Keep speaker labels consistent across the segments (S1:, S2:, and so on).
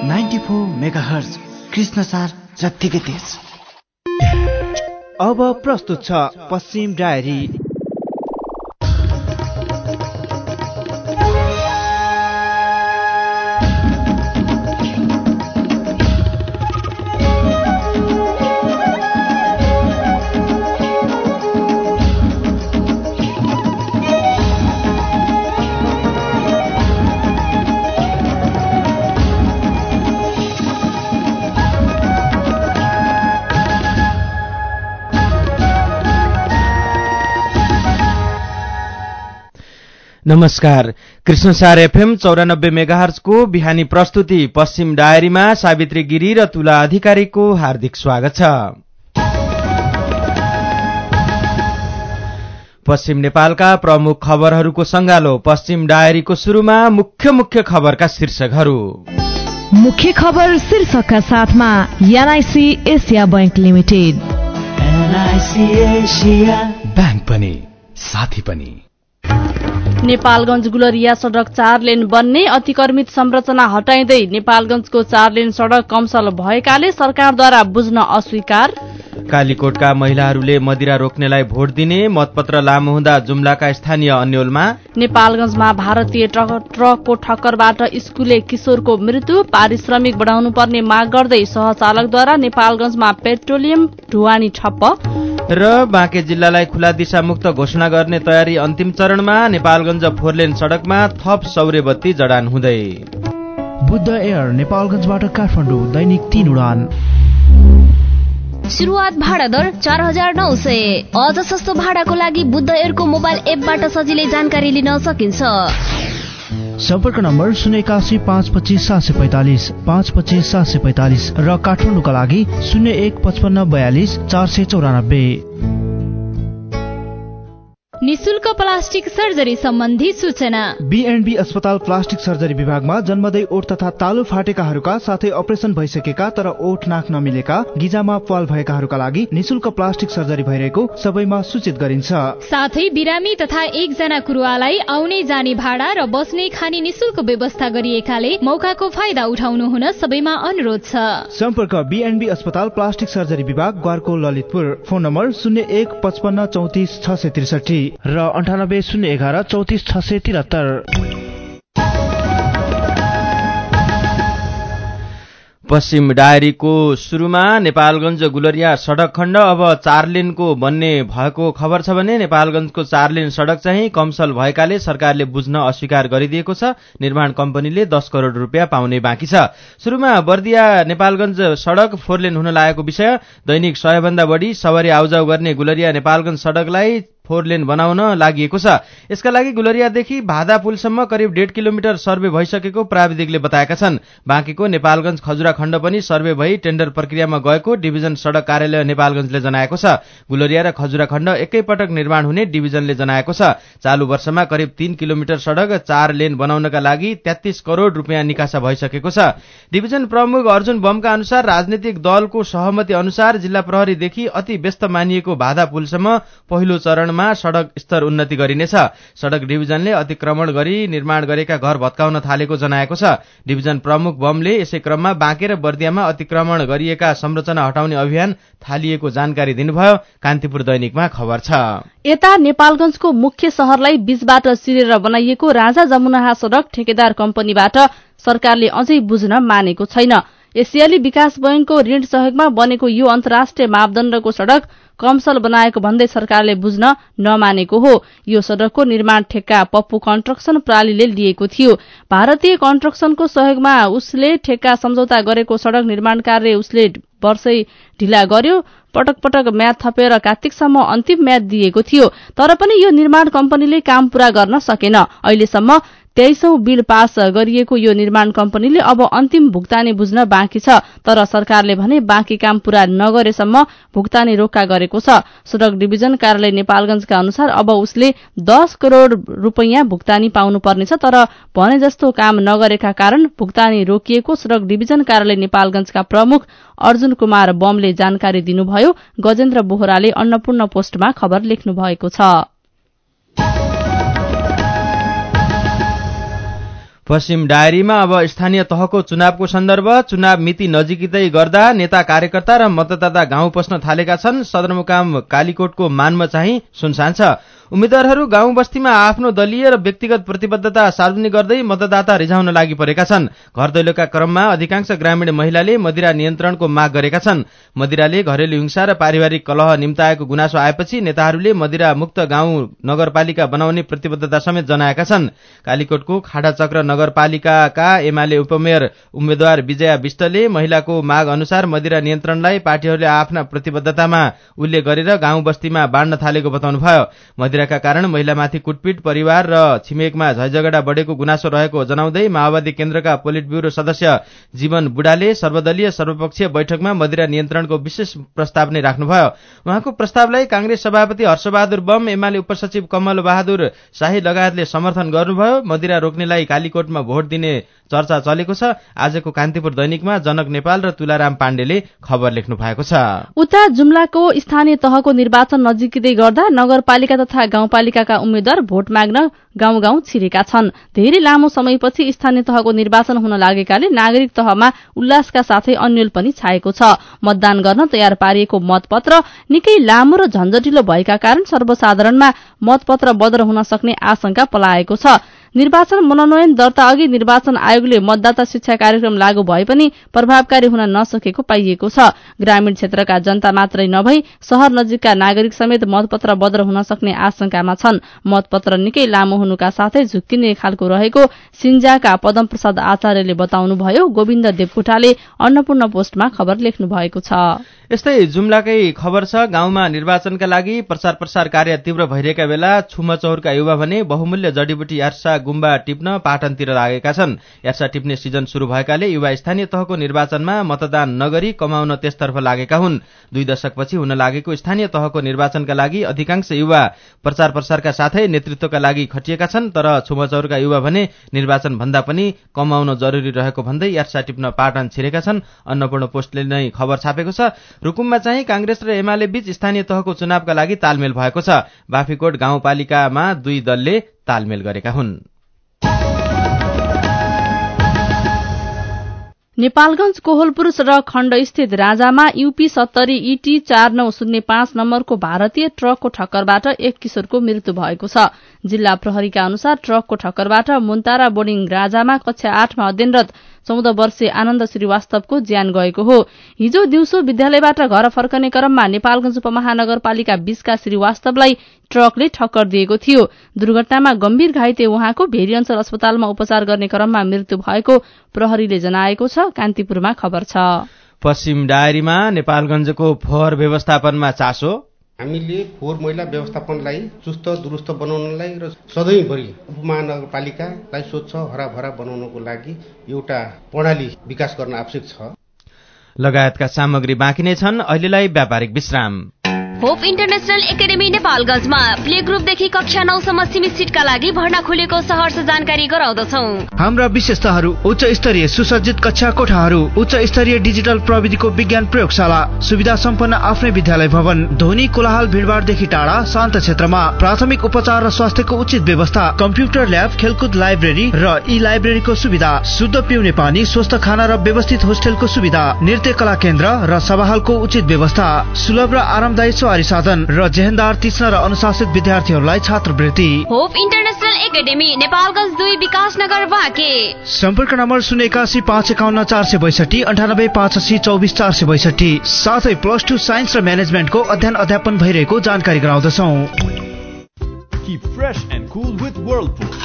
S1: 94 megahertz Krishnasar जत्तिकै तेज।
S2: अब प्रस्तुत छ पश्चिम डायरी।
S3: नमस्कार, कृष्णसार एफएम 94 मेगाहर्जको बिहानी प्रस्तुति पश्चिम डायरीमा सावित्री गिरी र तुला अधिकारीको हार्दिक स्वागत छ। पश्चिम नेपालका प्रमुख खबरहरूको संगालो। पश्चिम डायरीको शुरूमा मुख्य खबरका शीर्षकहरू।
S4: मुख्य खबर शीर्षकका साथमा NIC Asia bank limited.
S1: NIC Asia
S5: bank पनि साथी पनि।
S6: नेपालगञ्ज गुलरिया सडक 4 लेन बन्ने, अतिक्रमित संरचना हटाइँदै नेपालगञ्जको 4 लेन सडक कमसल भएकाले सरकारद्वारा बुझ्न अस्वीकार।
S3: कालीकोटका महिलाहरूले मदिरा रोक्नेलाई भोट दिने, मतपत्र लामो हुँदा जुम्लाका स्थानीय अन्यलमा।
S6: नेपालगञ्जमा भारतीय ट्रकको ठक्करबाट स्कुले किशोरको मृत्यु, पारिश्रमिक बढाउनु पर्ने माग गर्दै सहचालकद्वारा नेपालगञ्जमा पेट्रोलियम ढुवानी ठप्प।
S3: र बाँके जिल्लालाई खुला दिशामुक्त घोषणा गर्ने तयारी अन्तिम चरणमा। नेपालगञ्ज 4 लेन सडकमा थप सौर्य बत्ती जडान हुँदै।
S7: बुद्ध एयर नेपालगञ्जबाट काठमाडौँ दैनिक 3 उडान।
S8: सुरुवात भाडा दर 4900। अझ सस्तो भाडाको लागि बुद्ध एयरको मोबाइल एपबाट सजिलै जानकारी लिन सकिन्छ।
S7: सम्पर्क नम्बर 081 525 745 525 745 र काठमाडौँका लागि 01 55 42 494।
S9: निशुल्क प्लास्टिक सर्जरी सम्बन्धी सूचना।
S7: बीएनबी अस्पताल प्लास्टिक सर्जरी विभागमा जन्मदै ओठ तथा तालु फाटेकाहरूका साथै अपरेसन भइसकेका तर ओठ नाक नमिलेका, गिजामा प्वाल भएकाहरूका लागि निशुल्क प्लास्टिक सर्जरी भइरहेको सबैमा सूचित गरिन्छ।
S9: साथै बिरामी तथा 1 जना कुरुवालाई आउने जाने भाडा र बस्ने खाने निशुल्क व्यवस्था गरिएकाले मौकाको फाइदा उठाउनु हुन सबैमा अनुरोध छ।
S7: सम्पर्क बीएनबी अस्पताल प्लास्टिक सर्जरी विभाग, ग्वारको ललितपुर। फोन नम्बर 01 55 34 663 र 98 011 34 673।
S3: पश्चिम डायरीको शुरूमा नेपालगञ्ज गुलरिया सडक खण्ड अब 4 लेनको बन्ने भएको खबर छ भने नेपालगञ्जको 4 लेन सडक चाहिँ कमसल भएकाले सरकारले बुझ्न अस्वीकार गरिदिएको छ। निर्माण कम्पनीले 10 करोड़ रुपियाँ पाउने बाँकी छ। शुरूमा बर्दिया नेपालगञ्ज सडक 4 लेन हुन लागेको विषय। दैनिक 100 भन्दा बढी सवारी आउजाउ गर्ने गुलरिया नेपालगञ्ज सडकलाई 4 लेन बनाउन लागि छ। यसका लागि गुलरियादेखि भादा पुलसम्म करिब 1.5 किलोमिटर सर्वे भइसकेको प्राविधिकले बताएका छन्। बाँकीको नेपालगञ्ज खजुरा खण्ड पनि सर्वे भई टेन्डर प्रक्रियामा गएको डिभिजन सडक कार्यालय नेपालगञ्जले जनाएको छ। गुलरिया र खजुरा खण्ड एकैपटक निर्माण हुने डिभिजनले जनाएको छ। चालु वर्षमा करिब 3 किलोमिटर सडक 4 लेन बनाउनका लागि 33 करोड़ रुपियाँ निकासा भइसकेको छ। डिभिजन प्रमुख अर्जुन बमका अनुसार राजनीतिक दलको सहमति अनुसार जिल्ला प्रहरीदेखि अति व्यस्त मानिएको भादा पुलसम्म पहिलो चरण सडक स्तर उन्नति गरिनेछ। सडक डिभिजनले अतिक्रमण गरी निर्माण गरेका घर भत्काउन थालेको जनाएको छ। डिभिजन प्रमुख बमले यसै क्रममा बाँके र बर्दियामा अतिक्रमण गरिएका संरचना हटाउने अभियान थालिएको जानकारी दिनुभयो। कान्तिपुर दैनिकमा खबर छ।
S6: यता नेपालगञ्जको मुख्य शहरलाई बीचबाट चिरेर बनाइएको राजा जमुना सडक ठेकेदार कम्पनीबाट सरकारले अझै बुझ्न मानेको छैन। एसियाली विकास बैंकको ऋण सहयोगमा बनेको यो अन्तर्राष्ट्रिय मापदण्डको सडक कमसल बनाएको भन्दै सरकारले बुझ्न नमानेको हो। यो सडकको निर्माण ठेक्का पप्पू कन्स्ट्रक्सन प्रणालीले लिएको थियो। भारतीय कन्स्ट्रक्सनको सहयोगमा उसले ठेक्का सम्झौता गरेको सडक निर्माण कार्य उसले वर्षै ढिला गर्यो। पटक पटक म्याद थपेर कार्तिकसम्म अन्तिम म्याद दिएको थियो। तर पनि यो निर्माण कम्पनीले काम पूरा गर्न सकेन। अहिलेसम्म 23औं बिल पास गरिएको यो निर्माण कम्पनीले अब अन्तिम भुक्तानी बुझ्न बाँकी छ। तर सरकारले भने बाँकी काम पूरा नगरेसम्म भुक्तानी रोक्का गरेको छ। सडक डिभिजन कार्यालय नेपालगञ्जका अनुसार अब उसले 10 करोड़ रुपियाँ भुक्तानी पाउनुपर्नेछ। तर भने जस्तो काम नगरेका कारण भुक्तानी रोकिएको सडक डिभिजन कार्यालय नेपालगञ्जका प्रमुख अर्जुन कुमार बमले जानकारी दिनुभयो। गजेन्द्र बोहराले अन्नपूर्ण पोस्टमा खबर लेख्नु भएको छ।
S3: पश्चिम डायरीमा अब स्थानीय तहको चुनावको सन्दर्भ। चुनाव मिति नजिकै गर्दा नेता कार्यकर्ता र मतदाता गाउँ पस्न थालेका छन्। सदरमुकाम कालीकोटको मानमा चाहिँ सुनसान छ। उम्मेद्वारहरू गाउँ बस्तीमा आफ्नो दलीय र व्यक्तिगत प्रतिबद्धता सार्वजनिक गर्दै मतदाता रिझाउन लागि परेका छन्। घर दैलोका क्रममा अधिकांश ग्रामीण महिलाले मदिरा नियन्त्रणको माग गरेका छन्। मदिराले घरेलु हिंसा र पारिवारिक कलह निम्ताएको गुनासो आएपछि नेताहरूले मदिरा मुक्त गाउँ नगरपालिका बनाउने प्रतिबद्धता समेत जनाएका छन्। कालीकोटको खाडाचक्र नगरपालिकाका एमाले उपमेयर उम्मेद्वार विजया विष्टले महिलाको माग अनुसार मदिरा नियन्त्रणलाई पार्टीहरूले आफ्ना प्रतिबद्धतामा उल्लेख गरेर गाउँ बस्तीमा बाँड्न थालेको बताउनुभयो। मदिराका कारण महिलामाथि कुटपिट, परिवार र छिमेकमा झैझगडा बढेको गुनासो रहेको जनाउँदै माओवादी केन्द्रका पोलिट ब्युरो सदस्य जीवन बुढाले सर्वदलीय सर्वपक्षीय बैठकमा मदिरा नियन्त्रणको विशेष प्रस्ताव नै राख्नुभयो। उहाँको प्रस्तावलाई कांग्रेस सभापति हर्षबहादुर बम, एमाले उपसचिव कमल बहादुर शाही लगायतले समर्थन गर्नुभयो। मदिरा रोक्नेलाई कालीकोटमा भोट दिने चर्चा चलेको छ। आजको कान्तिपुर दैनिकमा जनक नेपाल र तुलाराम पाण्डेले खबर लेख्नु भएको छ।
S6: उता जुम्लाको स्थानीय तहको निर्वाचन नजिकै गर्दा नगरपालिका तथा गाउँपालिकाका उम्मेद्वार भोट माग्न गाउँ गाउँ छिरेका छन्। धेरै लामो समयपछि स्थानीय तहको निर्वाचन हुन लागेकाले नागरिक तहमा उल्लासका साथै अन्यल पनि छाएको छ। मतदान गर्न तयार पारिएको मतपत्र निकै लामो र झन्झटिलो भएका कारण सर्वसाधारणमा मतपत्र बदर हुन सक्ने आशंका पलाएको छ। निर्वाचन मनोनयन दर्ता अघि निर्वाचन आयोगले मतदाता शिक्षा कार्यक्रम लागू भए पनि प्रभावकारी हुन नसकेको पाइएको छ। ग्रामीण क्षेत्रका जनता मात्रै नभई शहर नजिकका नागरिक समेत मतपत्र बदर हुन सक्ने आशंकामा छन्। मतपत्र निकै लामो हुनुका साथै झुक्किने खालको रहेको सिन्जाका पदम प्रसाद आचार्यले बताउनुभयो। गोविन्द देवकोटाले अन्नपूर्ण पोस्टमा खबर लेख्नु भएको छ।
S3: यस्तै जुम्लाकै खबर छ। गाउँमा निर्वाचनका लागि प्रचार प्रसार कार्य तीव्र भइरहेका बेला छुमचौरका युवा भने बहुमूल्य जडीबुटी यार्सा गुम्बा टिप्न पाटनतिर लागेका छन्। यार्सा टिप्ने सिजन शुरू भएकाले युवा स्थानीय तहको निर्वाचनमा मतदान नगरी कमाउन त्यसतर्फ लागेका हुन्। 2 दशकपछि हुन लागेको स्थानीय तहको निर्वाचनका लागि अधिकांश युवा प्रचार प्रसारका साथै नेतृत्वका लागि खटिएका छन्। तर छुमचौरका युवा भने निर्वाचन भन्दा पनि कमाउन जरुरी रहेको भन्दै यार्सा टिप्न पाटन छिरेका छन्। अन्नपूर्ण पोस्टले नै खबर छापेको छ। रुकुममा चाहिँ कांग्रेस र एमाले बीच स्थानीय तहको चुनावका लागि तालमेल भएको छ। बाफीकोट गाउँपालिकामा 2 दलले तालमेल गरेका हुन्।
S6: नेपालगञ्ज कोहलपुर सड़क खण्ड स्थित राजामा यूपी 70 ET 4905 नम्बरको भारतीय ट्रकको ठक्करबाट एक किशोरको मृत्यु भएको छ। जिल्ला प्रहरीका अनुसार ट्रकको ठक्करबाट मुन्तारा बोर्डिङ राजामा कक्षा 8 मा अध्ययनरत 14 वर्षीय आनन्द श्रीवास्तवको ज्यान गएको हो। हिजो दिउँसो विद्यालयबाट घर फर्कने क्रममा नेपालगञ्ज उपमहानगरपालिका 20 का श्रीवास्तवलाई ट्रकले ठक्कर दिएको थियो। दुर्घटनामा गम्भीर घाइते उहाँको भेरी अञ्चल अस्पतालमा उपचार गर्ने क्रममा मृत्यु भएको प्रहरीले जनाएको छ। कान्तिपुरमा खबर छ।
S3: पश्चिम डायरीमा नेपालगञ्जको फोहोर व्यवस्थापनमा चासो।
S10: हामीले फोहोर मैला व्यवस्थापनलाई चुस्त दुरुस्त बनाउनलाई र सधैँभरि उपमहानगरपालिकालाई स्वच्छ हराभरा बनाउनको लागि एउटा प्रणाली विकास गर्न आवश्यक छ।
S3: लगायतका सामग्री बाँकी नै छन्। अहिलेलाई व्यापारिक विश्राम।
S8: होप इन्टरनेशनल एकाडेमी नेपालगञ्जमा प्ले ग्रुपदेखि कक्षा 9 सम्म सीमित सिटका लागि भर्ना खुलेको सहर्ष जानकारी गराउँदछौं।
S7: हाम्रा विशेषताहरू उच्च स्तरीय सुसज्जित कक्षा कोठाहरू, उच्च स्तरीय डिजिटल प्रविधिको विज्ञान प्रयोगशाला, सुविधा सम्पन्न आफ्नै विद्यालय भवन, ध्वनि कोलाहल भिडभाडदेखि टाढा शान्त क्षेत्रमा प्राथमिक उपचार र स्वास्थ्यको उचित व्यवस्था, कम्प्युटर ल्याब, खेलकुद लाइब्रेरी र ई-लाइब्रेरीको सुविधा, शुद्ध पिउने पानी, स्वस्थ खाना र व्यवस्थित होस्टेलको सुविधा, नृत्य कला केन्द्र र सभाहालको उचित व्यवस्था, सुलभ र आरामदायी सवारी साधन र जेहेन्दार तीक्ष्ण र अनुशासित विद्यार्थीहरूलाई छात्रवृत्ति।
S8: Hope international academy Nepalgunj 2 Vikasnagar Banke.
S7: सम्पर्क नम्बर 081 551 462 98 85 24 462। साथै +2 साइन्स र म्यानेजमेन्टको अध्ययन अध्यापन भइरहेको जानकारी गराउँदछौं।
S11: Keep fresh and cool with Whirlpool.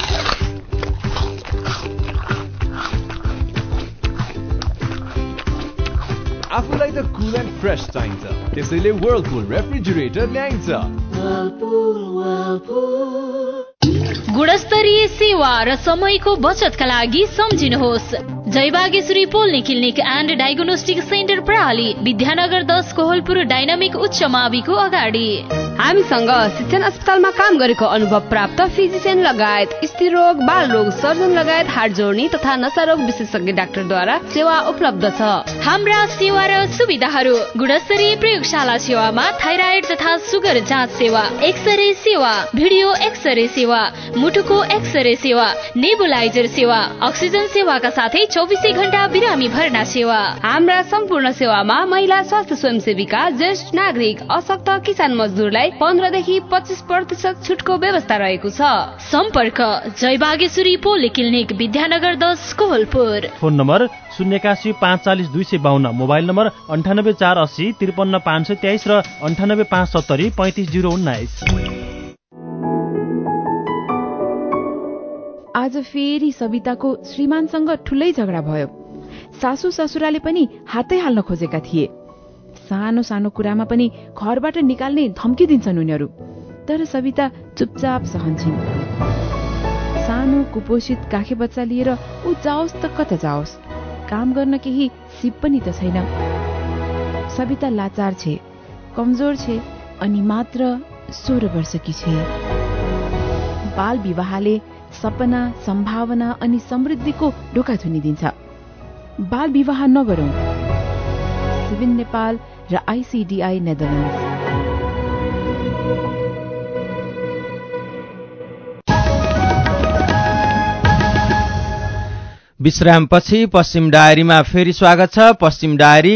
S11: आफूलाई त कुल एन्ड फ्रेश चाहिन्छ, त्यसैले Whirlpool रेफ्रिजरेटर ल्याइन्छ।
S9: गुणस्तरीय सेवा र समयको बचतका लागि सम्झिनुहोस् जयबागेश्वरी पोल्ने क्लिनिक एन्ड डायग्नोस्टिक सेन्टर प्रणाली, विद्यानगर 10 कोहलपुर डाइनामिक उच्च माविको अगाडि।
S12: हामीसँग शिक्षण अस्पतालमा काम गरेको अनुभव प्राप्त फिजिशियन लगायत स्त्री रोग, बाल रोग सर्जन लगायत हाड जोड्ने तथा नशा रोग विशेषज्ञ डाक्टरद्वारा सेवा उपलब्ध छ।
S9: हाम्रा सेवा र सुविधाहरू: गुणस्तरीय प्रयोगशाला सेवामा थाइराइड तथा सुगर जाँच सेवा, एक्सरे सेवा, भिडियो एक्सरे सेवा, मुटुको एक्सरे सेवा, नेबुलाइजर सेवा, अक्सिजन सेवाका साथै 24 घण्टा बिरामी भर्ना सेवा।
S12: हाम्रा सम्पूर्ण सेवामा महिला स्वास्थ्य स्वयंसेविका, ज्येष्ठ नागरिक, अशक्त किसान मजदुरलाई 15 देखि 25% छुटको व्यवस्था रहेको छ।
S9: सम्पर्क Jay Bageshwari polyclinic, Vidyanagar 10, Kohalpur.
S13: Phone number 081 540 252, mobile number 98 480 53 523 र 98 570 35 019।
S14: आज फेरि सविताको श्रीमानसँग ठुलै झगडा भयो। सासू ससुराले पनि हातै हाल्न खोजेका थिए। सानो सानो कुरामा पनि घरबाट निकाल्ने धम्की दिन्छन् उनीहरू, तर सविता चुपचाप सहन्छिन्। सानो कुपोषित काखे बच्चा लिएर ऊ जाओस् त कता जाओस्, काम गर्न केही सिप पनि त छैन। सविता लाचार छे, कमजोर छे अनि मात्र 16 वर्षकी छे। बाल विवाहले सपना, सम्भावना अनि समृद्धिको ढोका थुनिदिन्छ। बाल विवाह नगरौं। सिभिन नेपाल र ICDI नेदरल्यान्ड्स।
S3: विश्रामपछि पश्चिम डायरीमा फेरि स्वागत छ। पश्चिम डायरी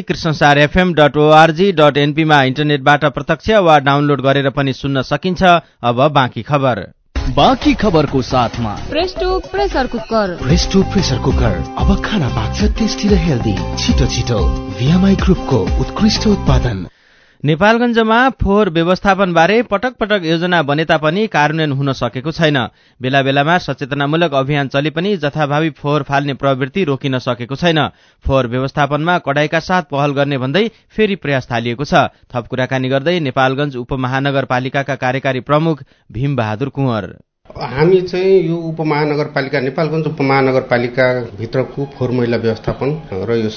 S3: krishnasarfm.org.np मा इन्टरनेटबाट प्रत्यक्ष वा डाउनलोड गरेर पनि सुन्न सकिन्छ। अब बाँकी खबर।
S15: बाँकी खबरको साथमा
S12: Presto pressure cooker.
S5: Presto pressure cooker अब खाना पाक्छ टेस्टी र हेल्दी। छिटो छिटो VMI ग्रुपको उत्कृष्ट उत्पादन।
S3: नेपालगञ्जमा फोहोर व्यवस्थापनबारे पटक पटक योजना बने तापनि कार्यान्वयन हुन सकेको छैन। बेला बेलामा सचेतनामूलक अभियान चले पनि जथाभावी फोहोर फाल्ने प्रवृत्ति रोकिन सकेको छैन। फोहोर व्यवस्थापनमा कडाइका साथ पहल गर्ने भन्दै फेरि प्रयास थालिएको छ। थप कुराकानी गर्दै नेपालगञ्ज उपमहानगरपालिकाका कार्यकारी प्रमुख भीम बहादुर कुँवर।
S10: हामी चाहिँ यो उपमहानगरपालिका, नेपालगञ्ज उपमहानगरपालिका भित्रको फोहोर मैला व्यवस्थापन र यो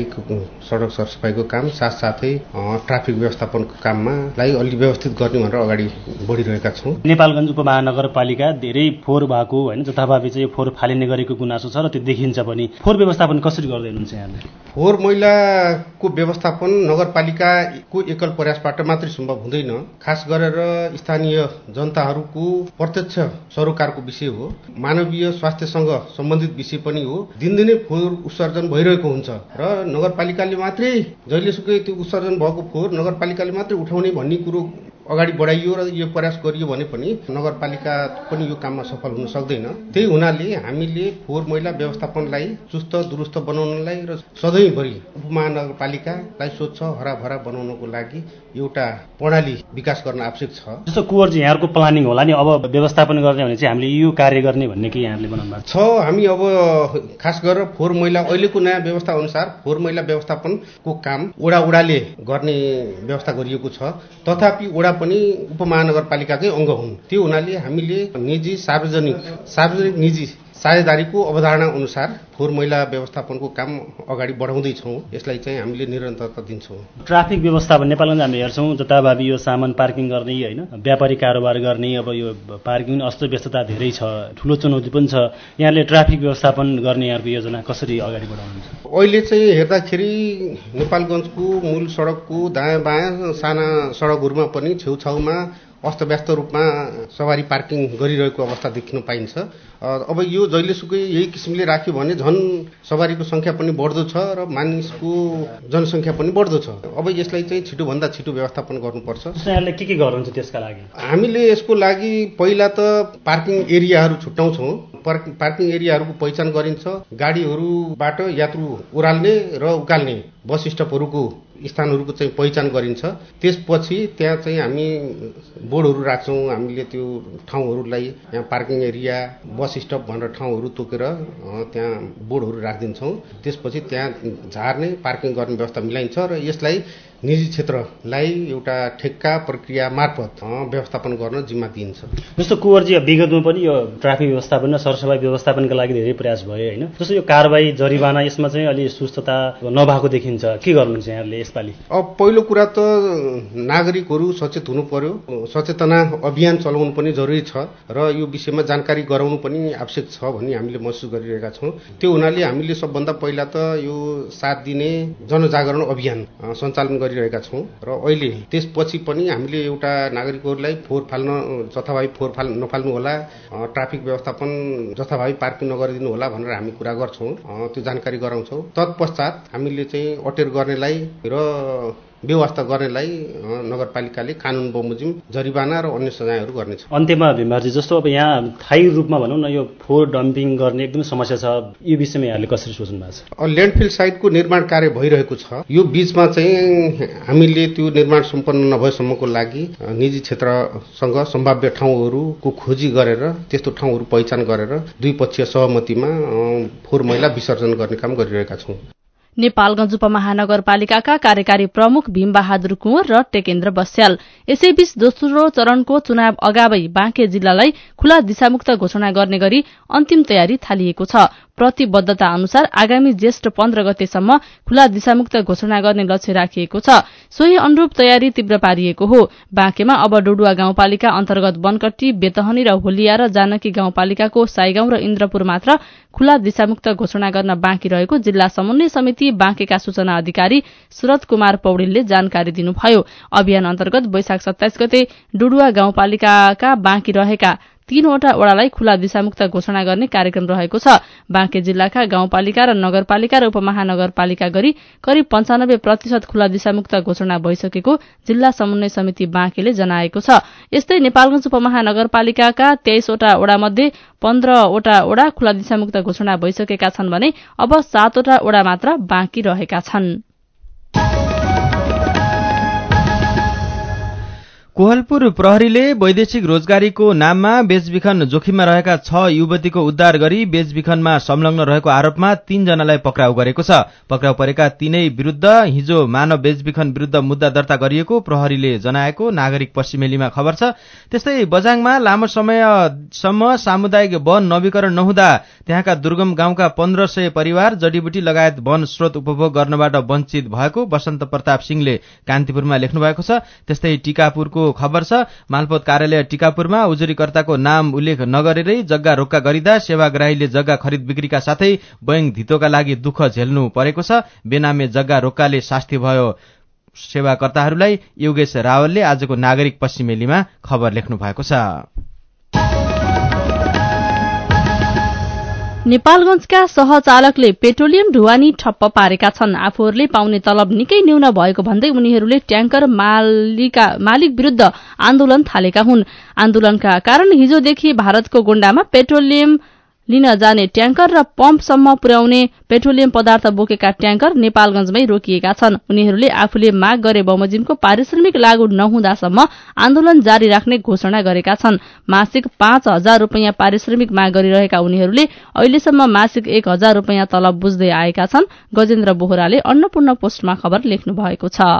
S10: सडक सरसफाइको काम साथसाथै ट्राफिक व्यवस्थापनको काममा अलि व्यवस्थित गर्ने भनेर अगाडि बढिरहेका छौँ।
S13: नेपालगञ्ज उपमहानगरपालिका धेरै फोहोर भएको होइन, जथाभावी चाहिँ फोहोर फालिने गरेको गुनासो छ र त्यो देखिन्छ पनि। फोहोर व्यवस्थापन कसरी गर्दै हुनुहुन्छ यहाँले?
S10: फोहोर मैलाको व्यवस्थापन नगरपालिकाको एकल प्रयासबाट मात्रै सम्भव हुँदैन। खास गरेर स्थानीय जनताहरूको प्रत्यक्ष सरोकारको विषय हो। मानवीय स्वास्थ्यसँग सम्बन्धित विषय पनि हो। दिनदिनै फोहोर उत्सर्जन भइरहेको हुन्छ र नगरपालिकाले मात्रै जहिलेसुकै त्यो उत्सर्जन भएको फोहोर नगरपालिकाले मात्रै उठाउने भन्ने कुरो अगाडि बढाइयो र यो प्रयास गरियो भने पनि नगरपालिका पनि यो काममा सफल हुन सक्दैन। त्यही हुनाले हामीले फोहोर मैला व्यवस्थापनलाई चुस्त दुरुस्त बनाउनलाई र सधैँभरि उपमहानगरपालिकालाई स्वच्छ हराभरा बनाउनको लागि एउटा प्रणाली विकास गर्न आवश्यक छ।
S13: जस्तो कुँवरजी यहाँको प्लानिङ होला नि, अब व्यवस्थापन गर्ने भने चाहिँ हामीले यो कार्य गर्ने भन्ने के यहाँले बनाउनु भएको
S10: छ? हामी अब खास गरेर फोहोर मैला अहिलेको नयाँ व्यवस्था अनुसार फोहोर मैला व्यवस्थापनको काम वडाले गर्ने व्यवस्था गरिएको छ। तथापि वडा पनि उपमहानगरपालिकाकै अंग हुन्। त्यो हुनाले हामीले निजी सार्वजनिक निजी साझेदारीको अवधारणा अनुसार फोहोर मैला व्यवस्थापनको काम अगाडि बढाउँदैछौँ। यसलाई चाहिँ हामीले निरन्तरता दिन्छौँ।
S13: ट्राफिक व्यवस्थापन नेपालमा हामीले हेर्छौँ जताभावी यो सामान पार्किङ गर्ने होइन, व्यापारी कारोबार गर्ने, अब यो पार्किङ अस्त व्यस्तता धेरै छ, ठुलो चुनौती पनि छ। यहाँले ट्राफिक व्यवस्थापन गर्ने यहाँको योजना कसरी अगाडि बढाउनुहुन्छ?
S10: अहिले चाहिँ हेर्दाखेरि नेपालगञ्जको मूल सडकको दायाँ बायाँ साना सडकहरूमा पनि छेउछाउमा अस्तव्यस्त रूपमा सवारी पार्किङ गरिरहेको अवस्था देखिन पाइन्छ। अब यो जहिलेसुकै यही किसिमले राख्यो भने झन् सवारीको संख्या पनि बढ्दो छ र मानिसको जनसङ्ख्या पनि बढ्दो छ। अब यसलाई चाहिँ छिटोभन्दा छिटो व्यवस्थापन गर्नुपर्छ।
S13: यहाँले के गर्नुहुन्छ त्यसका लागि?
S10: हामीले यसको लागि पहिला त पार्किङ एरियाहरू छुट्याउँछौँ। पार्किङ एरियाहरूको पहिचान गरिन्छ। गाडीहरूबाट यात्रु ओह्राल्ने र उकाल्ने बस स्टपहरूको स्थानहरूको चाहिँ पहिचान गरिन्छ। त्यसपछि त्यहाँ चाहिँ हामी बोर्डहरू राख्छौँ। हामीले त्यो ठाउँहरूलाई यहाँ पार्किङ एरिया, बस स्टप भनेर ठाउँहरू तोकेर त्यहाँ बोर्डहरू राखिदिन्छौँ। त्यसपछि त्यहाँ झार्ने पार्किङ गर्ने व्यवस्था मिलाइन्छ र यसलाई निजी क्षेत्रलाई एउटा ठेक्का प्रक्रिया मार्फत व्यवस्थापन गर्न जिम्मा दिइन्छ।
S13: जस्तो कुँवरजी विगतमा पनि यो ट्राफिक व्यवस्थापन र सरसफाई व्यवस्थापनका लागि धेरै प्रयास भयो होइन, जस्तो यो कारबाही जरिवाना यसमा चाहिँ अलि सुस्तता नभएको देखिन्छ, के गर्नुहुन्छ यहाँले यसपालि?
S10: अब पहिलो कुरा त नागरिकहरू सचेत हुनु पर्यो, सचेतना अभियान चलाउनु पनि जरुरी छ र यो विषयमा जानकारी गराउनु पनि आवश्यक छ भन्ने हामीले महसुस गरिरहेका छौँ। त्यो हुनाले हामीले सबभन्दा पहिला त यो 7 दिने जनजागरण अभियान सञ्चालन गरिरहेका छौँ र अहिले त्यसपछि पनि हामीले एउटा नागरिकहरूलाई फोहोर फाल्न जथाभावी फोहोर नफाल्नु होला, ट्राफिक व्यवस्थापन जथाभावी पार्किङ नगरिदिनु होला भनेर हामी कुरा गर्छौँ, त्यो जानकारी गराउँछौँ। तत्पश्चात हामीले चाहिँ अटेर गर्नेलाई र व्यवस्था गर्नेलाई नगरपालिकाले कानुन बमोजिम जरिवाना र अन्य सजायहरू गर्नेछ।
S13: अन्त्यमा भीमबारजी, जस्तो अब यहाँ स्थायी रूपमा भनौँ न यो फोहोर डम्पिङ गर्ने एकदमै समस्या छ, यो विषयमा यहाँले कसरी सोच्नु भएको छ?
S10: ल्यान्डफिल साइटको निर्माण कार्य भइरहेको छ। यो बीचमा चाहिँ हामीले त्यो निर्माण सम्पन्न नभएसम्मको लागि निजी क्षेत्रसँग सम्भाव्य ठाउँहरूको खोजी गरेर त्यस्तो ठाउँहरू पहिचान गरेर द्विपक्षीय सहमतिमा फोहोर मैला विसर्जन गर्ने काम गरिरहेका छौँ।
S6: नेपालगञ्ज उपमहानगरपालिकाका कार्यकारी प्रमुख भीमबहादुर कुँवर र टेकेन्द्र बस्याल। यसैबीच दोस्रो चरणको चुनाव अगावै बाँके जिल्लालाई खुला दिशामुक्त घोषणा गर्ने गरी अन्तिम तयारी थालिएको छ। प्रतिबद्धता अनुसार आगामी ज्येष्ठ 15 गतेसम्म खुला दिशामुक्त घोषणा गर्ने लक्ष्य राखिएको छ। सोही अनुरूप तयारी तीव्र पारिएको हो। बाँकेमा अब डोडुवा गाउँपालिका अन्तर्गत बनकट्टी, बेतहनी र होलिया र जानकी गाउँपालिकाको साईगाउँ र इन्द्रपुर मात्र खुला दिशामुक्त घोषणा गर्न बाँकी रहेको जिल्ला समन्वय समिति बाँकेका सूचना अधिकारी सुरत कुमार पौडेलले जानकारी दिनुभयो। अभियान अन्तर्गत वैशाख 27 गते डोडुवा गाउँपालिकाका बाँकी रहेका 3वटा वडालाई खुला दिशामुक्त घोषणा गर्ने कार्यक्रम रहेको छ। बाँके जिल्लाका गाउँपालिका र नगरपालिका र उपमहानगरपालिका गरी करिब 95% खुला दिशामुक्त घोषणा भइसकेको जिल्ला समन्वय समिति बाँकेले जनाएको छ। यस्तै नेपालगञ्ज उपमहानगरपालिकाका 23वटा वडामध्ये 15वटा वडा खुला दिशामुक्त घोषणा भइसकेका छन् भने अब 7वटा वडा मात्र बाँकी रहेका छन्।
S3: कोहलपुर प्रहरीले वैदेशिक रोजगारीको नाममा बेचबिखन जोखिममा रहेका 6 युवतीको उद्धार गरी बेचबिखनमा संलग्न रहेको आरोपमा 3 जनालाई पक्राउ गरेको छ। पक्राउ परेका 3 विरुद्ध हिजो मानव बेचबिखन विरुद्ध मुद्दा दर्ता गरिएको प्रहरीले जनाएको नागरिक पश्चिमेलीमा खबर छ। त्यस्तै बझाङमा लामो समयसम्म सामुदायिक वन नवीकरण नहुँदा त्यहाँका दुर्गम गाउँका 1500 परिवार जडीबुटी लगायत वन स्रोत उपभोग गर्नबाट वञ्चित भएको वसन्त प्रताप सिंहले कान्तिपुरमा लेख्नु भएको छ। त्यस्तै टिकापुरको खबर छ। मालपोत कार्यालय टिकापुरमा उजुरीकर्ताको नाम उल्लेख नगरेरै जग्गा रोक्का गरिँदा सेवाग्राहीले जग्गा खरिद बिक्रीका साथै बैंक धितोका लागि दुःख झेल्नु परेको छ। बेनामे जग्गा रोक्काले शास्ति भयो सेवाकर्ताहरूलाई योगेश रावलले आजको नागरिक पश्चिमेलीमा खबर लेख्नु भएको छ।
S6: नेपालगञ्जका सहचालकले पेट्रोलियम ढुवानी ठप्प पारेका छन्। आफूहरूले पाउने तलब निकै न्यून भएको भन्दै उनीहरूले ट्याङ्कर मालिक विरुद्ध आन्दोलन थालेका हुन्। आन्दोलनका कारण हिजोदेखि भारतको गोण्डामा पेट्रोलियम लिन जाने ट्याङ्कर र पम्पसम्म पुर्याउने पेट्रोलियम पदार्थ बोकेका ट्याङ्कर नेपालगञ्जमै रोकिएका छन्। उनीहरूले आफूले माग गरे बमोजिमको पारिश्रमिक लागू नहुँदासम्म आन्दोलन जारी राख्ने घोषणा गरेका छन्। मासिक 5000 रुपैयाँ पारिश्रमिक माग गरिरहेका उनीहरूले अहिलेसम्म मासिक 1000 रुपैयाँ तलब बुझ्दै आएका छन्। गजेन्द्र बोहराले अन्नपूर्ण पोस्टमा खबर लेख्नु भएको छ।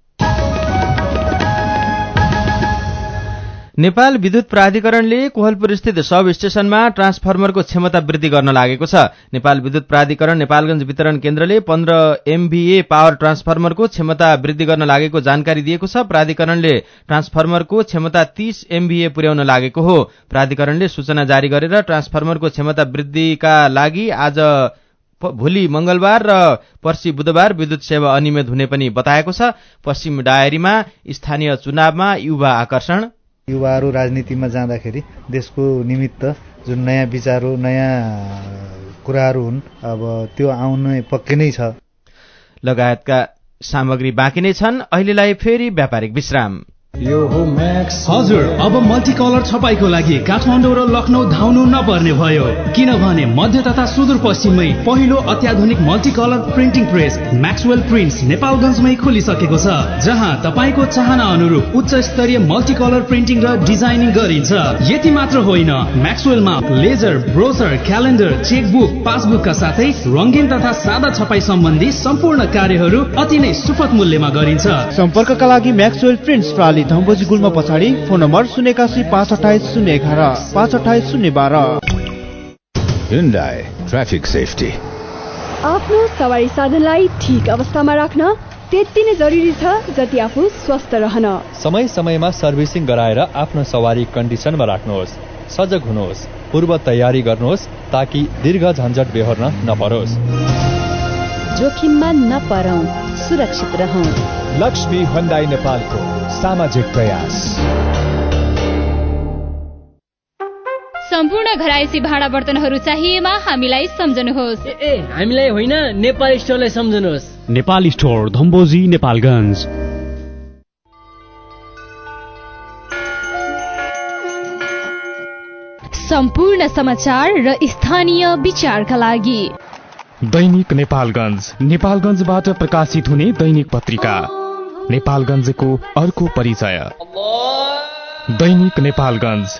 S3: नेपाल विद्युत प्राधिकरणले कोहलपुर स्थित सब स्टेशनमा ट्रान्सफर्मरको क्षमता वृद्धि गर्न लागेको छ। नेपाल विद्युत प्राधिकरण नेपालगञ्ज वितरण केन्द्रले 15 MVA पावर ट्रान्सफर्मरको क्षमता वृद्धि गर्न लागेको जानकारी दिएको छ। प्राधिकरणले ट्रान्सफर्मरको क्षमता 30 MVA पुर्याउन लागेको हो। प्राधिकरणले सूचना जारी गरेर ट्रान्सफर्मरको क्षमता वृद्धिका लागि आज भोलि मंगलबार र पर्सि बुधबार विद्युत सेवा अनियमित हुने पनि बताएको छ। पश्चिम डायरीमा स्थानीय चुनावमा युवा आकर्षण,
S16: युवाहरू राजनीतिमा जाँदाखेरि देशको निमित्त जुन नयाँ विचार हो, नयाँ कुराहरू हुन्, अब त्यो आउन पक्कै नै छ।
S3: लगायतका सामग्री बाँकी नै छन्। अहिलेलाई फेरि व्यापारिक विश्राम।
S17: हजुर, अब मल्टी कलर छपाईको लागि काठमाडौँ र लखनऊ धाउनु नपर्ने भयो, किनभने मध्य तथा सुदूरपश्चिममै पहिलो अत्याधुनिक multi colour printing press Maxwell prints नेपालगञ्जमै खोलिसकेको छ, जहाँ तपाईँको चाहना अनुरूप उच्च स्तरीय मल्टी कलर प्रिन्टिङ र डिजाइनिङ गरिन्छ। यति मात्र होइन, म्याक्सवेलमा लेजर, ब्रोसर, क्यालेन्डर, चेकबुक, पासबुकका साथै रङ्गीन तथा सादा छपाई सम्बन्धी सम्पूर्ण कार्यहरू अति नै सुपथ मूल्यमा गरिन्छ।
S2: सम्पर्कका लागि म्याक्सवेल प्रिन्ट्स प्राली धम्बोजी गुल्म पछाडि, phone number 081 528 011 528 012।
S18: Hyundai traffic safety.
S19: आफ्नो सवारी साधनलाई ठीक अवस्थामा राख्न त्यति नै जरुरी छ जति आफू स्वस्थ रहन।
S20: समय समयमा सर्भिसिङ गराएर आफ्नो सवारी कन्डिसनमा राख्नुहोस्। सजग हुनुहोस्, पूर्व तयारी गर्नुहोस् ताकि दीर्घ झन्झट बेहोर्न नपरोस्।
S19: जोखिममा नपरौं, सुरक्षित रहौं।
S18: लक्ष्मी हुन्डाई नेपालको सामाजिक प्रयास।
S9: सम्पूर्ण घरायसी भाँडा बर्तनहरू चाहिएमा हामीलाई सम्झनुहोस्।
S21: हामीलाई होइन, नेपाल स्टोरलाई सम्झनुहोस्।
S22: नेपाल स्टोर, धम्बोजी, नेपालगञ्ज।
S9: सम्पूर्ण समाचार र स्थानीय विचारका लागि
S22: दैनिक नेपालगञ्ज, नेपालगञ्जबाट प्रकाशित हुने दैनिक पत्रिका नेपालगञ्जको अर्को परिचय। दैनिक नेपालगञ्ज।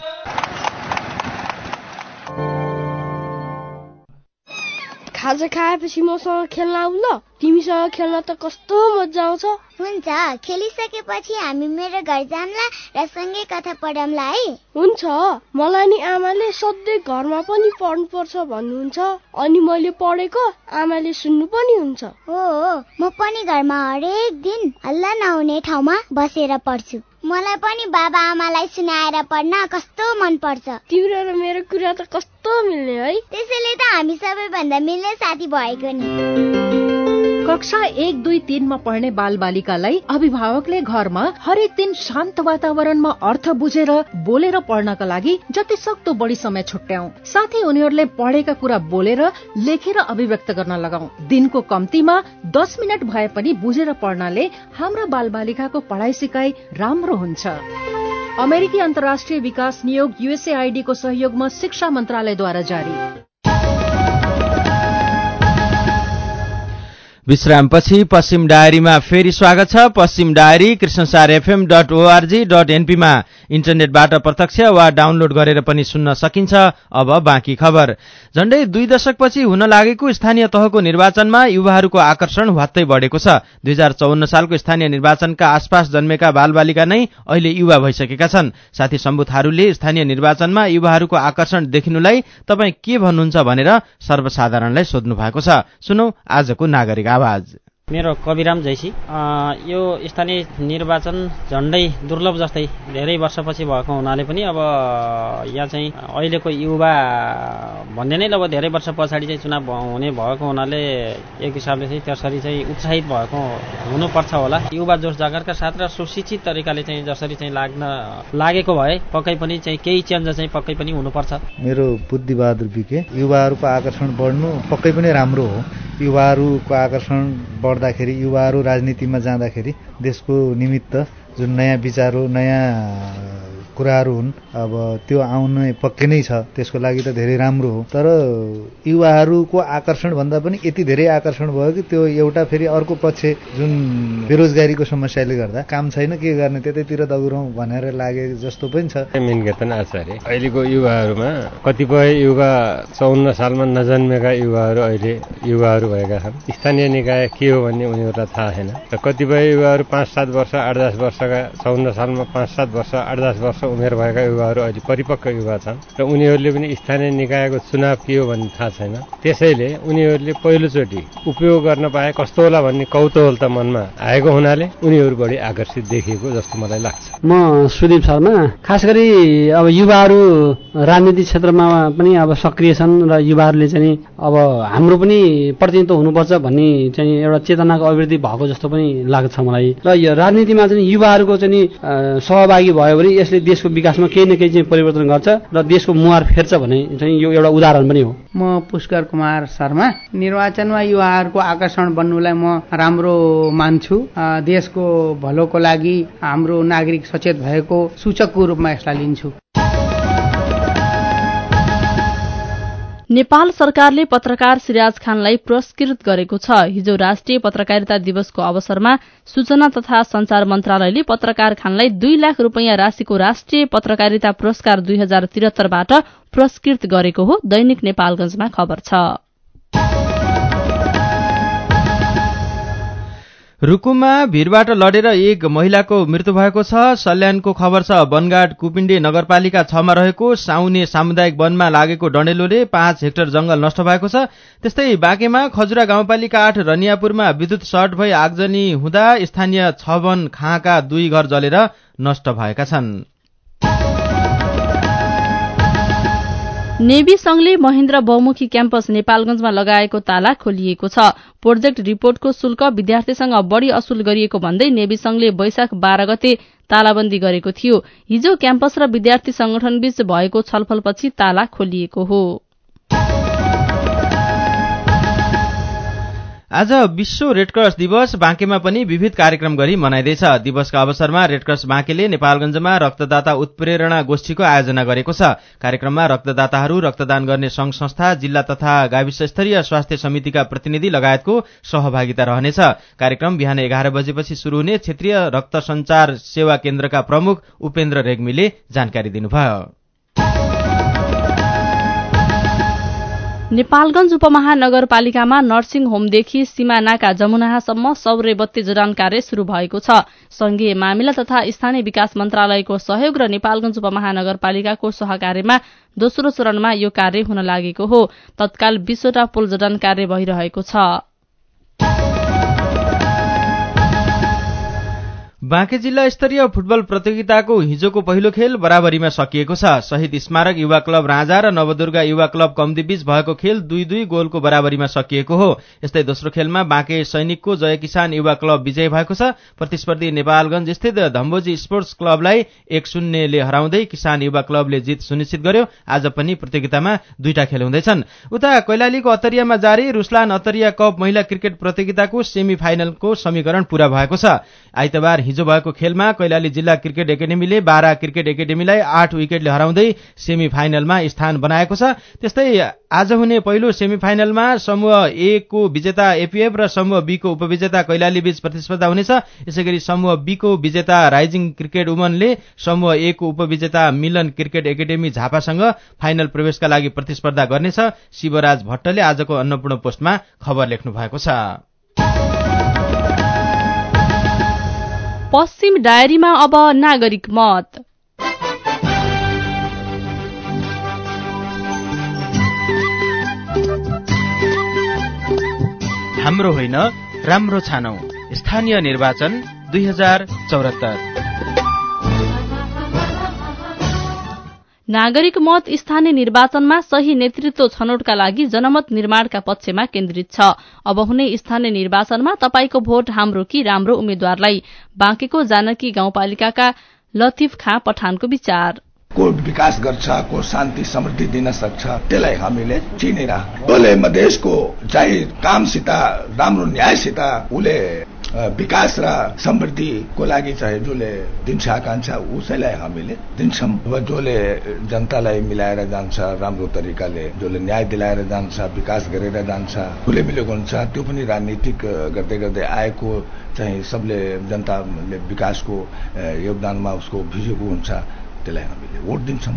S23: खाजा खाएपछि मसँग खेल्न आऊ ल। तिमीसँग खेल्न त कस्तो मजा आउँछ।
S24: हुन्छ, खेलिसकेपछि हामी मेरो घर जाम्ला र सँगै कथा पढौँला है।
S23: हुन्छ, मलाई नि आमाले सधैँ घरमा पनि पढ्नुपर्छ भन्नुहुन्छ, अनि मैले पढेको आमाले सुन्नु पनि हुन्छ।
S24: हो, म पनि घरमा हरेक दिन हल्ला नहुने ठाउँमा बसेर पढ्छु। मलाई पनि बाबा आमालाई सुनाएर पढ्न कस्तो मन पर्छ।
S23: तिम्रो र मेरो कुरा त कस्तो मिल्ने है।
S24: त्यसैले त हामी सबैभन्दा मिल्ने साथी भएको नि।
S25: कक्षा 1, 2, 3 मा पढ्ने बालबालिकालाई अभिभावकले घरमा हरेक दिन शान्त वातावरणमा अर्थ बुझेर बोलेर पढ्नका लागि जति सक्दो बढी समय छुट्याउँ। साथै उनीहरूले पढेका कुरा बोलेर लेखेर अभिव्यक्त गर्न लगाऊ। दिनको कम्तीमा 10 मिनट भए पनि बुझेर पढ्नाले हाम्रा बालबालिकाको पढाइ सिकाइ राम्रो हुन्छ। अमेरिकी अन्तर्राष्ट्रिय विकास नियोग USAID को सहयोगमा शिक्षा मन्त्रालयद्वारा जारी।
S3: विश्रामपछि पश्चिम डायरीमा फेरि स्वागत छ। पश्चिम डायरी कृष्णसारfm.org.np मा इन्टरनेटबाट प्रत्यक्ष वा डाउनलोड गरेर पनि सुन्न सकिन्छ। अब बाँकी खबर। झण्डै 2 दशकपछि हुन लागेको स्थानीय तहको निर्वाचनमा युवाहरूको आकर्षण ह्वात्तै बढेको छ। 2054 सालको स्थानीय निर्वाचनका आसपास जन्मेका बालबालिका नै अहिले युवा भइसकेका छन्। साथी शम्भु थारूले स्थानीय निर्वाचनमा युवाहरूको आकर्षण देखिनुलाई तपाईँ के भन्नुहुन्छ भनेर सर्वसाधारणलाई सोध्नु भएको छ। सुनौ आजको नागरिक आवाज।
S26: मेरो कविराम जैसी। यो स्थानीय निर्वाचन झन्डै दुर्लभ जस्तै धेरै वर्षपछि भएको हुनाले पनि अब यहाँ चाहिँ अहिलेको युवा भन्ने नै अब धेरै वर्ष पछाडि चाहिँ चुनाव हुने भएको हुनाले एक हिसाबले चाहिँ त्यसरी चाहिँ उत्साहित भएको हुनुपर्छ होला। युवा जोस जागरका साथ र सुशिक्षित तरिकाले चाहिँ जसरी चाहिँ लागेको भए पक्कै पनि चाहिँ केही चेन्ज चाहिँ पक्कै पनि हुनुपर्छ।
S16: मेरो बुद्धिबहादुर बिके। युवाहरूको आकर्षण बढ्नु पक्कै पनि राम्रो हो। युवाहरूको आकर्षण बढ्दाखेरि युवाहरू राजनीतिमा जाँदाखेरि देशको निमित्त जुन नयाँ विचार हो, नयाँ कुराहरू हुन्, अब त्यो आउन पक्कै नै छ। त्यसको लागि त धेरै राम्रो हो। तर युवाहरूको आकर्षण भन्दा पनि यति धेरै आकर्षण भयो कि त्यो एउटा फेरि अर्को पक्ष जुन बेरोजगारीको समस्याले गर्दा काम छैन, के गर्ने, त्यतैतिर दौडौँ भनेर लागे जस्तो पनि छ।
S27: मिनकेतन आचार्य। अहिलेको युवाहरूमा कतिपय युवा 54 सालमा नजन्मेका युवाहरू अहिले युवाहरू भएका छन्। स्थानीय निकाय के हो भन्ने उनीहरूलाई थाहा छैन। र कतिपय युवाहरू 5-7 वर्ष 8-10 वर्षका 54 सालमा 5-7 वर्ष 8-10 वर्ष उमेर भएका युवाहरू अहिले परिपक्व युवा छन् र उनीहरूले पनि स्थानीय निकायको चुनाव के हो भन्ने थाहा छैन। त्यसैले उनीहरूले पहिलोचोटि उपयोग गर्न पाए कस्तो होला भन्ने कौतूहल त मनमा आएको हुनाले उनीहरू बढी आकर्षित देखिएको जस्तो मलाई लाग्छ।
S28: म सुदीप शर्मा। खास गरी अब युवाहरू राजनीति क्षेत्रमा पनि अब सक्रिय छन् र युवाहरूले चाहिँ अब हाम्रो पनि प्रतिनिधित्व हुनुपर्छ भन्ने चाहिँ एउटा चेतनाको अभिवृद्धि भएको जस्तो पनि लाग्छ मलाई। र यो राजनीतिमा चाहिँ युवाहरूको चाहिँ सहभागी भयो भने यसले देशको विकासमा केही न केही चाहिँ परिवर्तन गर्छ र देशको मुहार फेर्छ भने चाहिँ यो एउटा उदाहरण पनि हो।
S1: म पुष्कर कुमार शर्मा। निर्वाचनमा युवाहरूको आकर्षण बन्नुलाई म राम्रो मान्छु। देशको भलोको लागि हाम्रो नागरिक सचेत भएको सूचकको रूपमा यसलाई लिन्छु।
S6: नेपाल सरकारले पत्रकार सिराज खानलाई पुरस्कृत गरेको छ। हिजो राष्ट्रिय पत्रकारिता दिवसको अवसरमा सूचना तथा संचार मन्त्रालयले पत्रकार खानलाई 2 लाख रुपैयाँ राशिको राष्ट्रिय पत्रकारिता पुरस्कार 2073 बाट पुरस्कृत गरेको हो। दैनिक नेपालगञ्जमा खबर छ।
S3: रुकुममा भीरबाट लडेर एक महिलाको मृत्यु भएको छ। सल्यानको खबर छ। बनगाड कुपिण्डे नगरपालिका 6 मा रहेको साउने सामुदायिक वनमा लागेको डण्डेलोले 5 हेक्टर जंगल नष्ट भएको छ। त्यस्तै बाँकेमा खजुरा गाउँपालिका 8 रनियापुरमा विद्युत सर्ट भई आगजनी हुँदा स्थानीय 6 वन खाँका 2 घर जलेर नष्ट भएका छन्।
S6: नेभी संघले महेन्द्र बहुमुखी क्याम्पस नेपालगञ्जमा लगाएको ताला खोलिएको छ। प्रोजेक्ट रिपोर्टको शुल्क विद्यार्थीसँग बढ़ी असुल गरिएको भन्दै नेभी संघले वैशाख 12 गते तालाबन्दी गरेको थियो। हिजो क्याम्पस र विद्यार्थी संगठनबीच भएको छलफलपछि ताला खोलिएको हो।
S3: आज विश्व रेडक्रस दिवस बाँकेमा पनि विविध कार्यक्रम गरी मनाइँदैछ। दिवसका अवसरमा रेडक्रस बाँकेले नेपालगञ्जमा रक्तदाता उत्प्रेरणा गोष्ठीको आयोजना गरेको छ। कार्यक्रममा रक्तदाताहरू, रक्तदान गर्ने संघ संस्था, जिल्ला तथा गाविस स्तरीय स्वास्थ्य समितिका प्रतिनिधि लगायतको सहभागिता रहनेछ। कार्यक्रम बिहान 11 बजेपछि शुरू हुने क्षेत्रीय रक्त संचार सेवा केन्द्रका प्रमुख उपेन्द्र रेग्मीले जानकारी दिनुभयो।
S6: नेपालगञ्ज उपमहानगरपालिकामा नर्सिङ होमदेखि सीमानाका जमुनाहासम्म सौर्य बत्ती जडान कार्य शुरू भएको छ। संघीय मामिला तथा स्थानीय विकास मन्त्रालयको सहयोग र नेपालगञ्ज उपमहानगरपालिकाको सहकार्यमा दोस्रो चरणमा यो कार्य हुन लागेको हो। तत्काल 20 वटा पुल जडान कार्य भइरहेको छ।
S3: बाँके जिल्ला स्तरीय फुटबल प्रतियोगिताको हिजोको पहिलो खेल बराबरीमा सकिएको छ। शहीद स्मारक युवा क्लब राजा र नवदुर्गा युवा क्लब कम्दीबीच भएको खेल 2-2 गोलको बराबरीमा सकिएको हो। यस्तै दोस्रो खेलमा बाँके सैनिकको जय किसान युवा क्लब विजयी भएको छ। प्रतिस्पर्धी नेपालगञ्ज स्थित धम्बोजी स्पोर्ट्स क्लबलाई 1-0 ले हराउँदै किसान युवा क्लबले जित सुनिश्चित गर्यो। आज पनि प्रतियोगितामा 2टा खेल हुँदैछन्। उता कैलालीको अत्तरियामा जारी रुस्लान अत्तरिया कप महिला क्रिकेट प्रतियोगिताको सेमी फाइनलको समीकरण पूरा भएको छ। आइतबार हिजो भएको खेलमा कैलाली जिल्ला क्रिकेट एकाडेमीले बारा क्रिकेट एकाडेमीलाई 8 विकेटले हराउँदै सेमी फाइनलमा स्थान बनाएको छ। त्यस्तै आज हुने पहिलो सेमी फाइनलमा समूह ए को विजेता एपीएफ र समूह बी को उपविजेता कैलाली बीच प्रतिस्पर्धा हुनेछ। यसैगरी समूह बी को विजेता राइजिङ क्रिकेट वुमनले समूह ए को उपविजेता मिलन क्रिकेट एकाडेमी झापासँग फाइनल प्रवेशका लागि प्रतिस्पर्धा गर्नेछ। शिवराज भट्टले आजको अन्नपूर्ण पोस्टमा खबर लेख्नु भएको छ।
S6: पश्चिम डायरीमा अब नागरिक मत।
S3: हाम्रो होइन राम्रो छानौ। स्थानीय निर्वाचन 2074।
S6: नागरिक मत स्थानीय निर्वाचनमा सही नेतृत्व छनौटका लागि जनमत निर्माणका पक्षमा केन्द्रित छ। अब हुने स्थानीय निर्वाचनमा तपाईको भोट हाम्रो कि राम्रो उम्मेद्वारलाई। बाँकेको जानकी गाउँपालिकाका लतिफ खाँ पठानको विचार।
S4: को विकास गर्छ, को शान्ति समृद्धि दिन सक्छ, त्यसलाई हामीले चिनेर बोले मधेसको चाहिँ कामसित राम्रो न्यायसित उले विकास र समृद्धिको लागि चाहिँ जसले दिन्छ आकांक्षा उसैलाई हामीले दिन्छौं। अब जसले जनतालाई मिलाएर जान्छ, राम्रो तरिकाले जसले न्याय दिलाएर जान्छ, विकास गरेर जान्छ, उसले मिलेको हुन्छ। त्यो पनि राजनीतिक गर्दै गर्दै आएको चाहिँ सबले जनताले विकासको योगदानमा उसको भिजेको हुन्छ। त्यसलाई हामीले भोट दिन्छौं।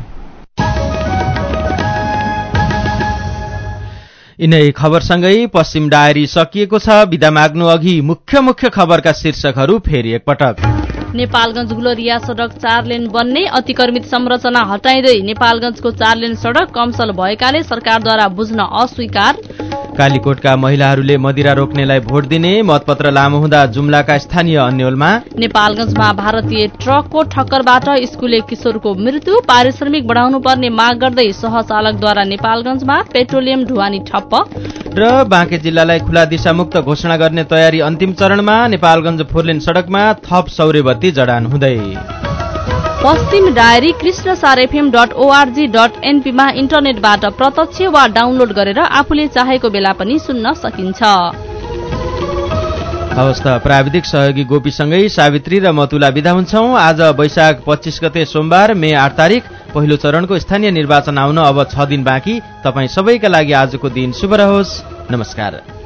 S3: यिनै खबरसँगै पश्चिम डायरी सकिएको छ। बिदा माग्नु अघि मुख्य खबरका शीर्षकहरू फेरि एकपटक।
S6: नेपालगञ्ज गुलरिया सड़क 4 लेन बन्ने, अतिक्रमित संरचना हटाइँदै नेपालगञ्जको 4 लेन सड़क कमसल भएकाले सरकारद्वारा बुझ्न अस्वीकार।
S3: कालीकोटका महिलाहरूले मदिरा रोक्नेलाई भोट दिने, मतपत्र लामो हुँदा जुम्लाका स्थानीय अन्यलमा।
S6: नेपालगञ्जमा भारतीय ट्रकको ठक्करबाट स्कुले किशोरको मृत्यु, पारिश्रमिक बढाउनु पर्ने माग गर्दै सहचालकद्वारा नेपालगञ्जमा पेट्रोलियम ढुवानी ठप्प।
S3: र बाँके जिल्लालाई खुला दिशामुक्त घोषणा गर्ने तयारी अन्तिम चरणमा, नेपालगञ्ज 4 लेन सड़कमा थप सौर्य बत्ती जडान हुँदै।
S6: पश्चिम डायरी कृष्णसारfm.org.np मा इन्टरनेटबाट प्रत्यक्ष वा डाउनलोड गरेर आफूले चाहेको बेला पनि सुन्न सकिन्छ।
S3: हवस् त, प्राविधिक सहयोगी गोपीसँगै सावित्री र मतुला बिदा हुन्छौं। आज वैशाख 25 गते सोमबार मे 8 तारिक पहिलो चरणको स्थानीय निर्वाचन आउन अब 6 दिन बाँकी। तपाईँ सबैका लागि आजको दिन शुभ रहोस्। नमस्कार।